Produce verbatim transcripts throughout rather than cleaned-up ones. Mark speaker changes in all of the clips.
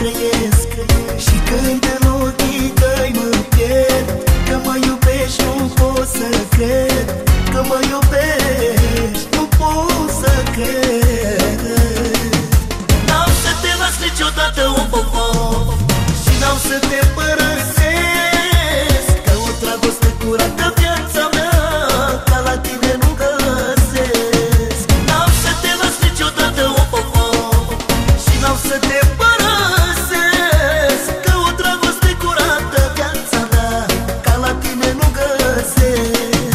Speaker 1: trăiesc. Și când în ochii tăi mă pierd, că mă iubești, nu pot să cred. Că mă iubești, nu pot să cred. N-am să te las niciodată, o popop, și n-am să te părăsesc. Că o dragoste curată viața mea, ca la tine nu găsesc. N-am să te las niciodată, o popop, și n-am să te părăsesc. Că o dragoste curată viața mea, ca la tine nu găsesc.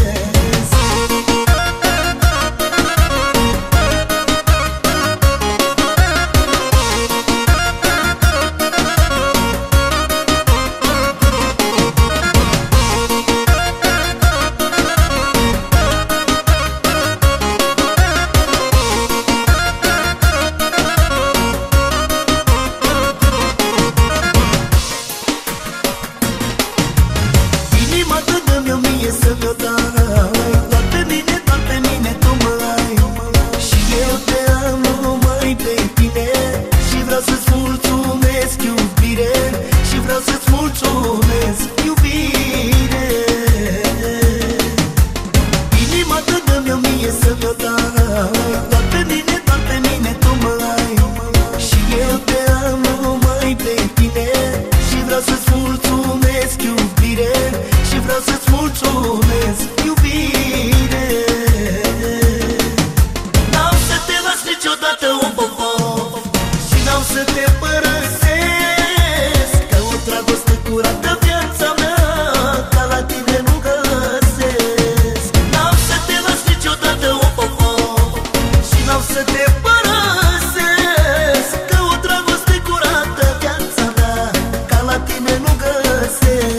Speaker 1: Să-mi o dai, doar pe mine, doar pe mine tu mă ai. Și eu te am numai pe tine, și vreau să-ți mulțumesc, iubire. Și vreau să-ți mulțumesc, iubire. Inima ta dă-mi-o mie să-mi o dai, doar pe mine, doar pe mine tu mă ai. Și eu te am numai pe tine, și vreau să-ți mulțumesc, iubire. Și vreau să-ți mulțumesc, iubire. N-am să te las niciodată, o popop, și n-am să te părăsesc. Că o dragoste curată viața mea, ca la tine nu găsesc. N-am să te las niciodată, o popop, și n-am să te părăsesc. Că o dragoste curată viața mea, ca la tine nu găsesc.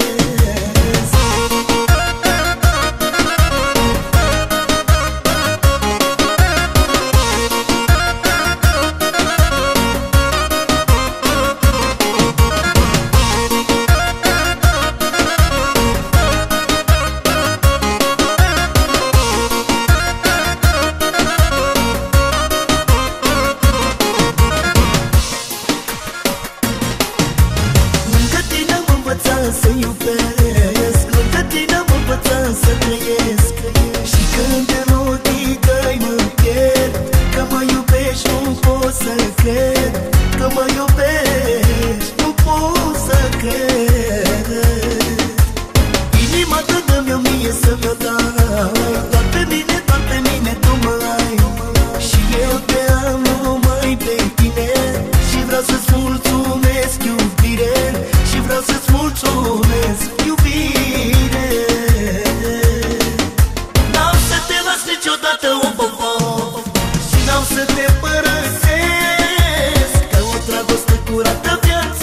Speaker 1: Să iubesc, lângă tine am învățat să trăiesc. Și când în ochii tăi mă pierd, că mă iubești, nu pot să cred. Că mă iubești, nu pot să cred. Inima ta dă-mi-o mie să-mi o dai, doar pe mine, doar pe mine tu mă ai. Și eu te am numai pe tine, și vreau să-ți mulțumesc, iubire. Și vreau să-ți mulțumesc, iubire. N-am să te las niciodată, o popop, și n-am să te părăsesc. Că o dragoste curată viața